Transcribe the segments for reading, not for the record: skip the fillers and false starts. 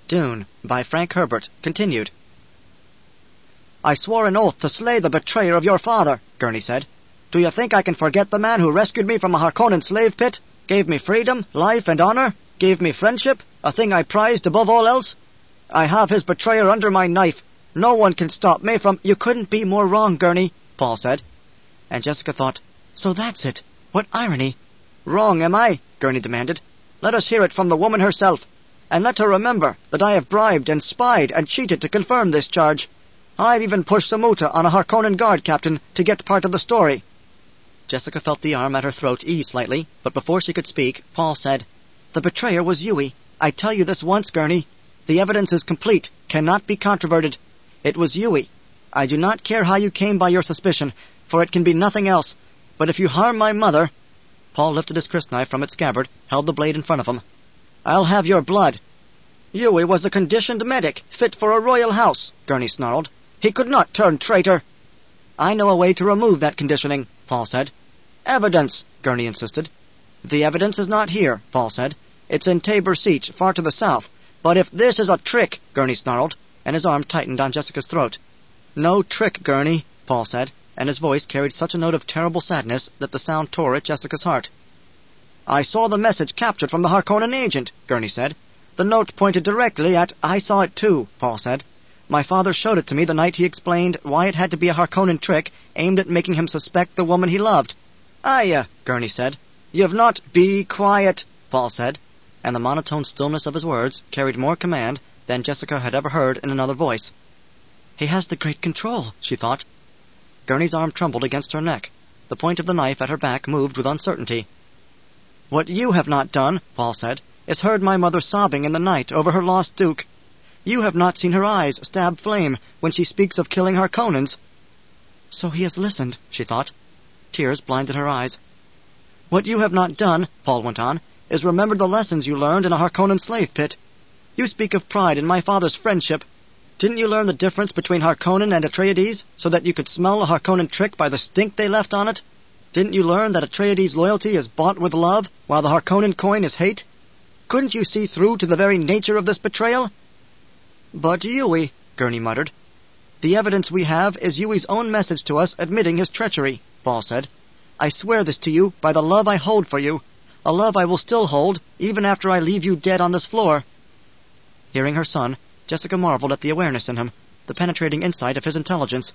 Dune, by Frank Herbert, continued. "I swore an oath to slay the betrayer of your father," Gurney said. "Do you think I can forget the man who rescued me from a Harkonnen slave pit, gave me freedom, life, and honor, gave me friendship, a thing I prized above all else? I have his betrayer under my knife. No one can stop me from—" "You couldn't be more wrong, Gurney," Paul said. And Jessica thought, "So that's it. What irony." "Wrong, am I?" Gurney demanded. "Let us hear it from the woman herself. And let her remember that I have bribed and spied and cheated to confirm this charge. I've even pushed Samuta on a Harkonnen guard captain to get part of the story." Jessica felt the arm at her throat ease slightly, but before she could speak, Paul said, "The betrayer was Yui. I tell you this once, Gurney. The evidence is complete, cannot be controverted. It was Yui. I do not care how you came by your suspicion, for it can be nothing else. But if you harm my mother—" Paul lifted his crysknife from its scabbard, held the blade in front of him. "I'll have your blood." "Yui was a conditioned medic, fit for a royal house," Gurney snarled. "He could not turn traitor." "I know a way to remove that conditioning," Paul said. "Evidence," Gurney insisted. "The evidence is not here," Paul said. "It's in Tabor Siege, far to the south. But if this is a trick," Gurney snarled, and his arm tightened on Jessica's throat. "No trick, Gurney," Paul said, and his voice carried such a note of terrible sadness that the sound tore at Jessica's heart. "I saw the message captured from the Harkonnen agent," Gurney said. "The note pointed directly at—" "I saw it too," Paul said. "My father showed it to me the night he explained why it had to be a Harkonnen trick aimed at making him suspect the woman he loved." "Aye," Gurney said. "You've not—" "Be quiet," Paul said, and the monotone stillness of his words carried more command than Jessica had ever heard in another voice. "He has the great control," she thought. Gurney's arm trembled against her neck. The point of the knife at her back moved with uncertainty. "What you have not done," Paul said, "is heard my mother sobbing in the night over her lost duke. You have not seen her eyes stab flame when she speaks of killing Harkonnens." "So he has listened," she thought. Tears blinded her eyes. "What you have not done," Paul went on, "is remember the lessons you learned in a Harkonnen slave pit. You speak of pride in my father's friendship. Didn't you learn the difference between Harkonnen and Atreides so that you could smell a Harkonnen trick by the stink they left on it? Didn't you learn that Atreides' loyalty is bought with love, while the Harkonnen coin is hate? Couldn't you see through to the very nature of this betrayal?" "But Yui," Gurney muttered. "The evidence we have is Yui's own message to us admitting his treachery," Paul said. "I swear this to you by the love I hold for you, a love I will still hold, even after I leave you dead on this floor." Hearing her son, Jessica marveled at the awareness in him, the penetrating insight of his intelligence.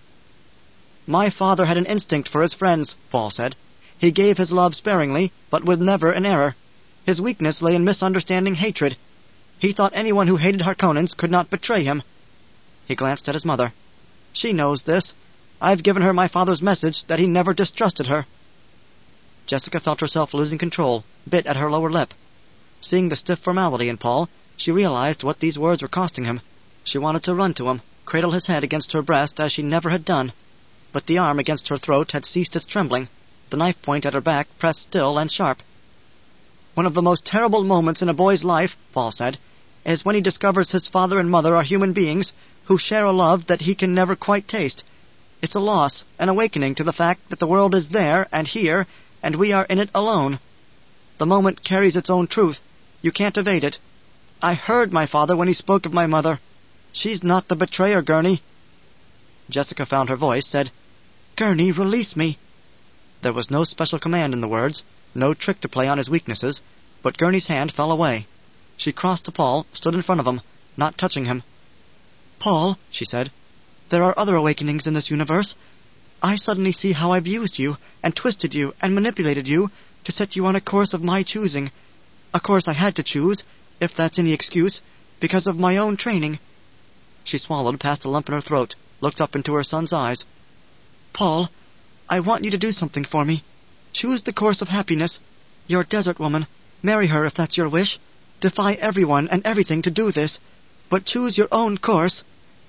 "My father had an instinct for his friends," Paul said. "He gave his love sparingly, but with never an error. His weakness lay in misunderstanding hatred. He thought anyone who hated Harkonnens could not betray him." He glanced at his mother. "She knows this. I've given her my father's message that he never distrusted her." Jessica felt herself losing control, bit at her lower lip. Seeing the stiff formality in Paul, she realized what these words were costing him. She wanted to run to him, cradle his head against her breast as she never had done. But the arm against her throat had ceased its trembling, the knife point at her back pressed still and sharp. "One of the most terrible moments in a boy's life," Paul said, "is when he discovers his father and mother are human beings who share a love that he can never quite taste. It's a loss, an awakening to the fact that the world is there and here, and we are in it alone. The moment carries its own truth. You can't evade it. I heard my father when he spoke of my mother. She's not the betrayer, Gurney." Jessica found her voice, said, "Gurney, release me." There was no special command in the words, no trick to play on his weaknesses, but Gurney's hand fell away. She crossed to Paul, stood in front of him, not touching him. "Paul," she said, "there are other awakenings in this universe. I suddenly see how I've used you, and twisted you, and manipulated you, to set you on a course of my choosing. A course I had to choose, if that's any excuse, because of my own training." She swallowed past a lump in her throat, looked up into her son's eyes. "Paul, I want you to do something for me. Choose the course of happiness. You're a desert woman. Marry her if that's your wish. Defy everyone and everything to do this. But choose your own course.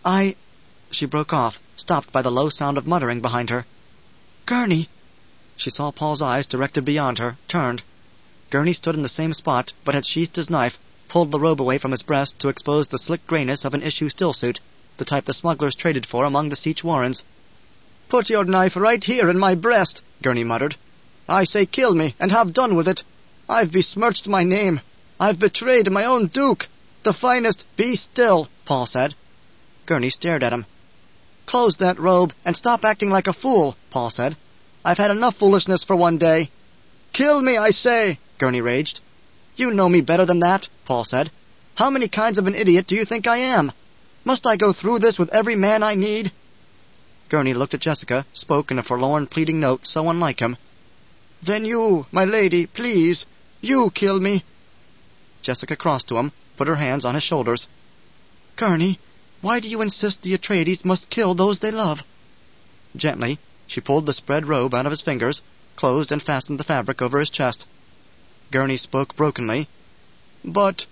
She broke off, stopped by the low sound of muttering behind her. "Gurney!" She saw Paul's eyes directed beyond her, turned. Gurney stood in the same spot, but had sheathed his knife, pulled the robe away from his breast to expose the slick grayness of an issue stillsuit, the type the smugglers traded for among the Siege warrens. "Put your knife right here in my breast," Gurney muttered. "I say kill me, and have done with it. I've besmirched my name. I've betrayed my own duke. the finest. Be still, Paul said. Gurney stared at him. Close that robe and stop acting like a fool, Paul said. I've had enough foolishness for one day. Kill me, I say, Gurney raged. You know me better than that, Paul said. How many kinds of an idiot do you think I am? Must I go through this with every man I need? Gurney looked at Jessica, spoke in a forlorn, pleading note so unlike him. Then you, my lady, please, you kill me. Jessica crossed to him, put her hands on his shoulders. Gurney, why do you insist the Atreides must kill those they love? Gently, she pulled the spread robe out of his fingers, closed and fastened the fabric over his chest. Gurney spoke brokenly. But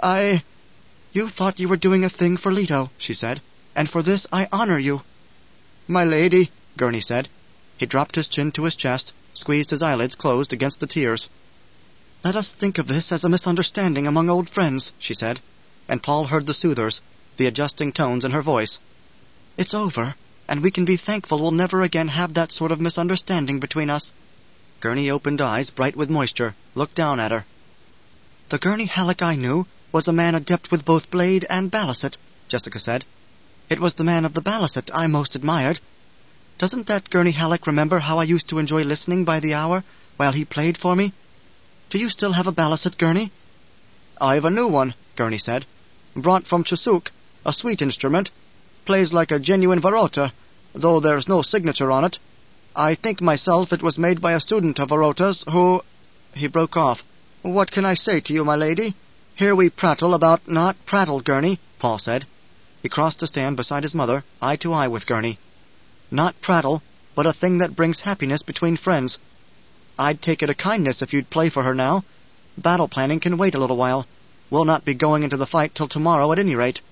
You thought you were doing a thing for Leto, she said, and for this I honor you. My lady, Gurney said. He dropped his chin to his chest, squeezed his eyelids closed against the tears. Let us think of this as a misunderstanding among old friends, she said, and Paul heard the soothers, the adjusting tones in her voice. It's over, and we can be thankful we'll never again have that sort of misunderstanding between us. Gurney opened eyes bright with moisture, looked down at her. The Gurney Halleck I knew was a man adept with both blade and balisset, Jessica said. It was the man of the balisset I most admired. Doesn't that Gurney Halleck remember how I used to enjoy listening by the hour while he played for me? Do you still have a balisset, Gurney? I've a new one, Gurney said. Brought from Chusuk, a sweet instrument. Plays like a genuine Varota, though there's no signature on it. I think myself it was made by a student of Varota's who... He broke off. What can I say to you, my lady? Here we prattle about not prattle, Gurney, Paul said. He crossed to stand beside his mother, eye to eye with Gurney. Not prattle, but a thing that brings happiness between friends. I'd take it a kindness if you'd play for her now. Battle planning can wait a little while. We'll not be going into the fight till tomorrow at any rate.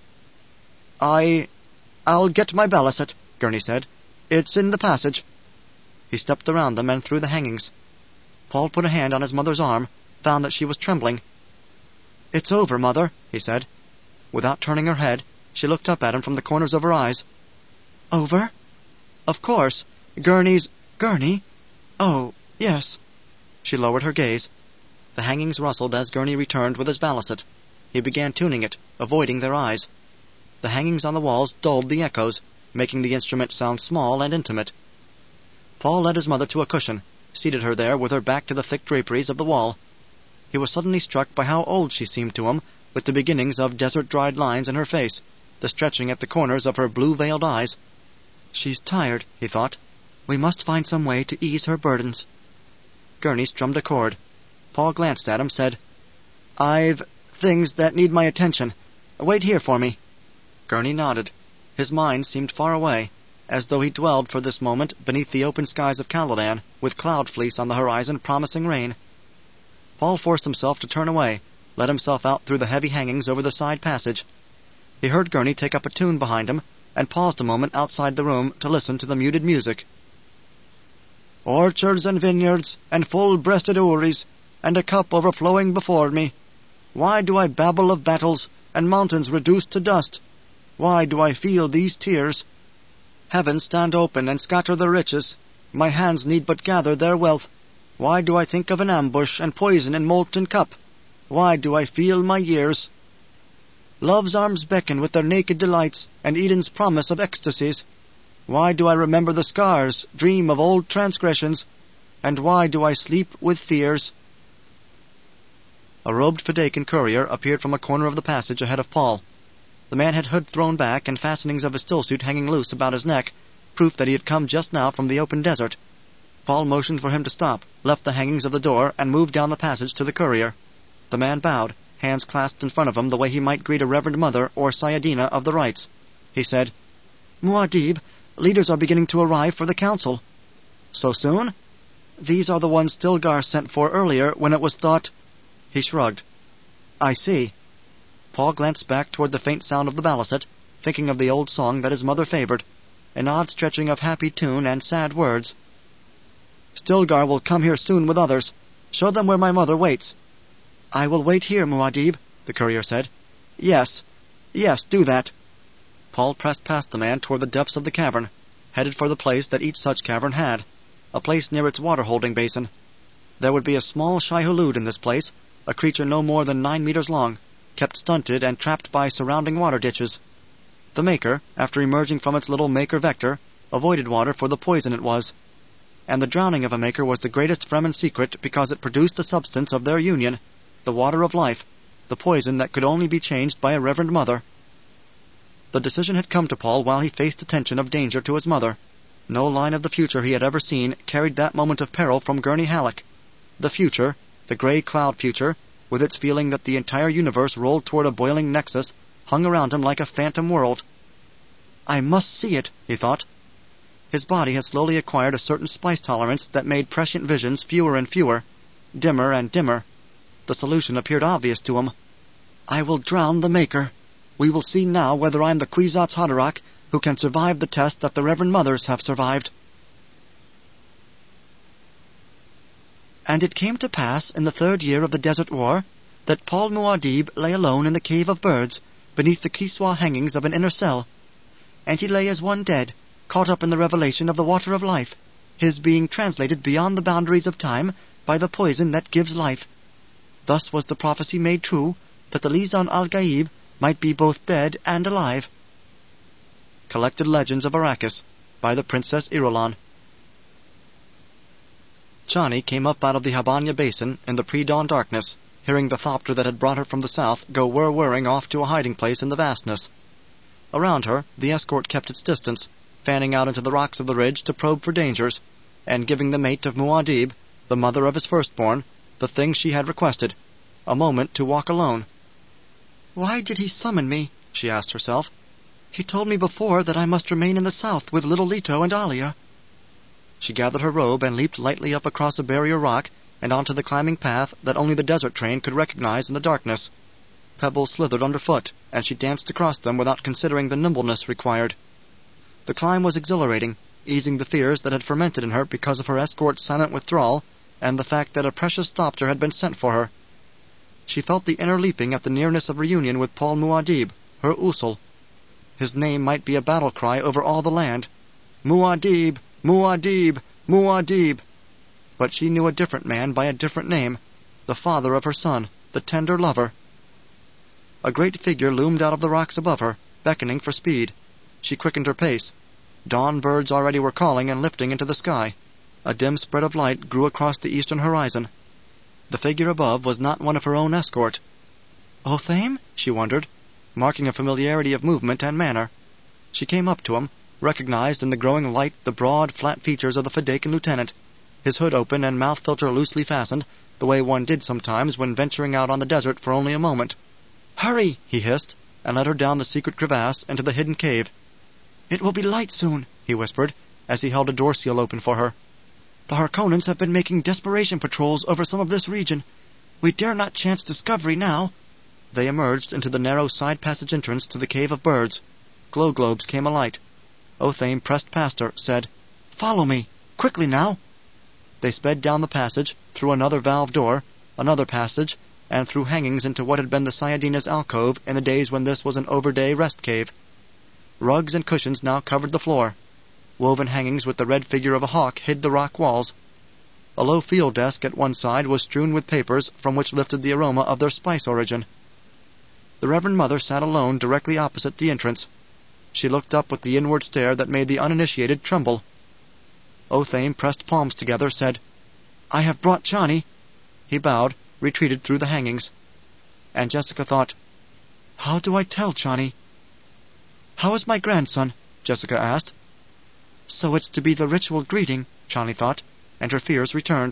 I'll get my balisset, Gurney said. It's in the passage. He stepped around them and through the hangings. Paul put a hand on his mother's arm, found that she was trembling. It's over, Mother, he said. Without turning her head, she looked up at him from the corners of her eyes. Over? Of course. Gurney? Oh, yes. She lowered her gaze. The hangings rustled as Gurney returned with his balisset. He began tuning it, avoiding their eyes. The hangings on the walls dulled the echoes, making the instrument sound small and intimate. Paul led his mother to a cushion, seated her there with her back to the thick draperies of the wall. He was suddenly struck by how old she seemed to him, with the beginnings of desert-dried lines in her face, the stretching at the corners of her blue-veiled eyes. She's tired, he thought. We must find some way to ease her burdens. Gurney strummed a chord. Paul glanced at him, said, I've things that need my attention. Wait here for me. Gurney nodded. His mind seemed far away, as though he dwelled for this moment beneath the open skies of Caladan, with cloud fleece on the horizon promising rain. Paul forced himself to turn away, let himself out through the heavy hangings over the side passage. He heard Gurney take up a tune behind him, and paused a moment outside the room to listen to the muted music. Orchards and vineyards, and full-breasted houris, and a cup overflowing before me. Why do I babble of battles, and mountains reduced to dust? Why do I feel these tears? Heavens stand open and scatter the riches. My hands need but gather their wealth. Why do I think of an ambush and poison in molten cup? Why do I feel my years? Love's arms beckon with their naked delights, and Eden's promise of ecstasies. Why do I remember the scars, dream of old transgressions, and why do I sleep with fears? A robed Fedaykin courier appeared from a corner of the passage ahead of Paul. The man had hood thrown back and fastenings of his stillsuit hanging loose about his neck, proof that he had come just now from the open desert. Paul motioned for him to stop, left the hangings of the door, and moved down the passage to the courier. The man bowed, hands clasped in front of him the way he might greet a reverend mother or Sayadina of the rites. He said, Muad'Dib, leaders are beginning to arrive for the council. So soon? These are the ones Stilgar sent for earlier when it was thought... He shrugged. I see. Paul glanced back toward the faint sound of the balisset, thinking of the old song that his mother favored, an odd stretching of happy tune and sad words. Stilgar will come here soon with others. Show them where my mother waits. I will wait here, Muad'Dib, the courier said. Yes, do that. Paul pressed past the man toward the depths of the cavern, headed for the place that each such cavern had, a place near its water-holding basin. There would be a small Shai-Hulud in this place, a creature no more than 9 meters long, kept stunted and trapped by surrounding water ditches. The Maker, after emerging from its little Maker vector, avoided water for the poison it was. And the drowning of a Maker was the greatest Fremen secret because it produced the substance of their union, the water of life, the poison that could only be changed by a Reverend Mother. The decision had come to Paul while he faced the tension of danger to his mother. No line of the future he had ever seen carried that moment of peril from Gurney Halleck. The future, the gray cloud future, with its feeling that the entire universe rolled toward a boiling nexus, hung around him like a phantom world. "I must see it," he thought. His body had slowly acquired a certain spice tolerance that made prescient visions fewer and fewer, dimmer and dimmer. The solution appeared obvious to him. "I will drown the Maker. We will see now whether I'm the Kwisatz Haderach who can survive the test that the Reverend Mothers have survived." And it came to pass in the 3rd year of the Desert War that Paul Muad'Dib lay alone in the Cave of Birds, beneath the Kiswa hangings of an inner cell. And he lay as one dead, caught up in the revelation of the water of life, his being translated beyond the boundaries of time by the poison that gives life. Thus was the prophecy made true, that the Lisan al-Gaib might be both dead and alive. Collected Legends of Arrakis by the Princess Irulan. Chani came up out of the Habanya Basin in the pre-dawn darkness, hearing the thopter that had brought her from the south go whirring off to a hiding place in the vastness. Around her, the escort kept its distance, fanning out into the rocks of the ridge to probe for dangers, and giving the mate of Muad'Dib, the mother of his firstborn, the thing she had requested, a moment to walk alone. "Why did he summon me?" she asked herself. "He told me before that I must remain in the south with little Leto and Alia." She gathered her robe and leaped lightly up across a barrier rock and onto the climbing path that only the desert train could recognize in the darkness. Pebbles slithered underfoot, and she danced across them without considering the nimbleness required. The climb was exhilarating, easing the fears that had fermented in her because of her escort's silent withdrawal and the fact that a precious thopter had been sent for her. She felt the inner leaping at the nearness of reunion with Paul Muad'Dib, her Usul. His name might be a battle cry over all the land. "Muad'Dib! Muad'Dib! Muad'Dib!" But she knew a different man by a different name, the father of her son, the tender lover. A great figure loomed out of the rocks above her, beckoning for speed. She quickened her pace. Dawn birds already were calling and lifting into the sky. A dim spread of light grew across the eastern horizon. The figure above was not one of her own escort. "Othame?" she wondered, marking a familiarity of movement and manner. She came up to him, recognized in the growing light the broad, flat features of the Fedaykin lieutenant, his hood open and mouth filter loosely fastened, the way one did sometimes when venturing out on the desert for only a moment. "Hurry!" he hissed, and led her down the secret crevasse into the hidden cave. "It will be light soon," he whispered, as he held a door seal open for her. "The Harkonnens have been making desperation patrols over some of this region. We dare not chance discovery now." They emerged into the narrow side passage entrance to the Cave of Birds. Glow globes came alight. Othame pressed past her, said, "Follow me! Quickly now!" They sped down the passage, through another valve door, another passage, and through hangings into what had been the Sayadina's alcove in the days when this was an overday rest cave. Rugs and cushions now covered the floor. Woven hangings with the red figure of a hawk hid the rock walls. A low field desk at one side was strewn with papers from which lifted the aroma of their spice origin. The Reverend Mother sat alone directly opposite the entrance. She looked up with the inward stare that made the uninitiated tremble. Othame pressed palms together, said, "I have brought Chani." He bowed, retreated through the hangings. And Jessica thought, "How do I tell Chani?" "How is my grandson?" Jessica asked. So it's to be the ritual greeting, Chani thought, and her fears returned.